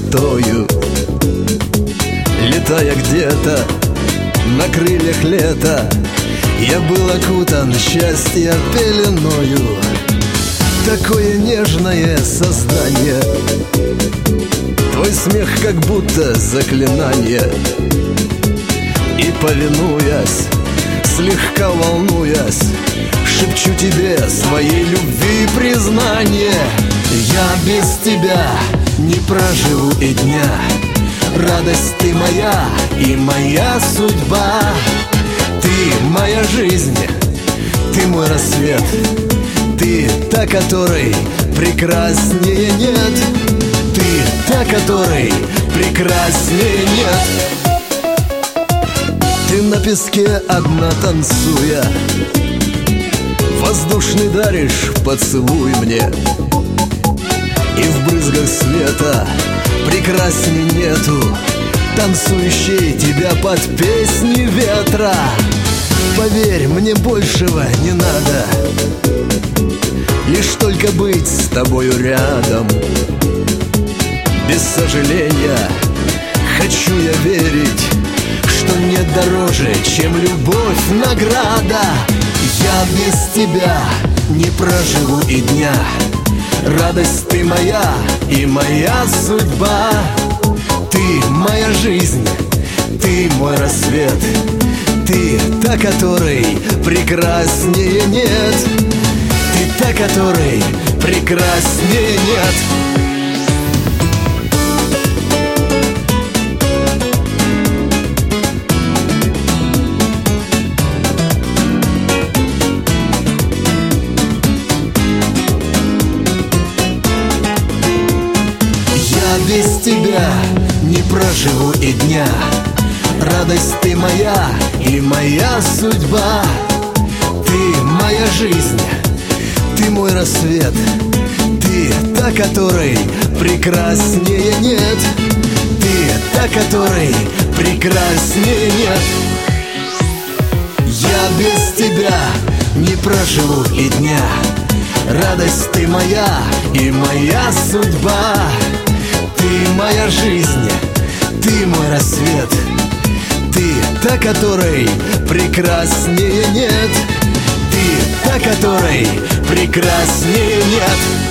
красотою. Летая где-то на крыльях лета, я был окутан счастья пеленою. Такое нежное создание, твой смех как будто заклинание. И повинуясь, слегка волнуясь, шепчу тебе своей любви признание. Я без тебя не проживу и дня. Радость ты моя и моя судьба. Ты моя жизнь, ты мой рассвет. Ты та, которой прекраснее нет. Ты та, которой прекраснее нет. Ты на песке одна танцуя, воздушный даришь поцелуй мне. И в брызгах света прекрасней нету, танцующей тебя под песни ветра. Поверь, мне большего не надо, лишь только быть с тобою рядом. Без сожаления хочу я верить, что нет дороже, чем любовь награда. Я без тебя не проживу и дня. Радость ты моя и моя судьба. Ты моя жизнь, ты мой рассвет. Ты та, которой прекраснее нет. Ты та, которой прекраснее нет. Без тебя не проживу и дня. Радость ты моя и моя судьба. Ты моя жизнь, ты мой рассвет. Ты та, которой прекраснее нет. Ты та, которой прекраснее нет. Я без тебя не проживу и дня. Радость ты моя и моя судьба. Ты моя жизнь, ты мой рассвет. Ты та, которой прекраснее нет. Ты та, которой прекраснее нет.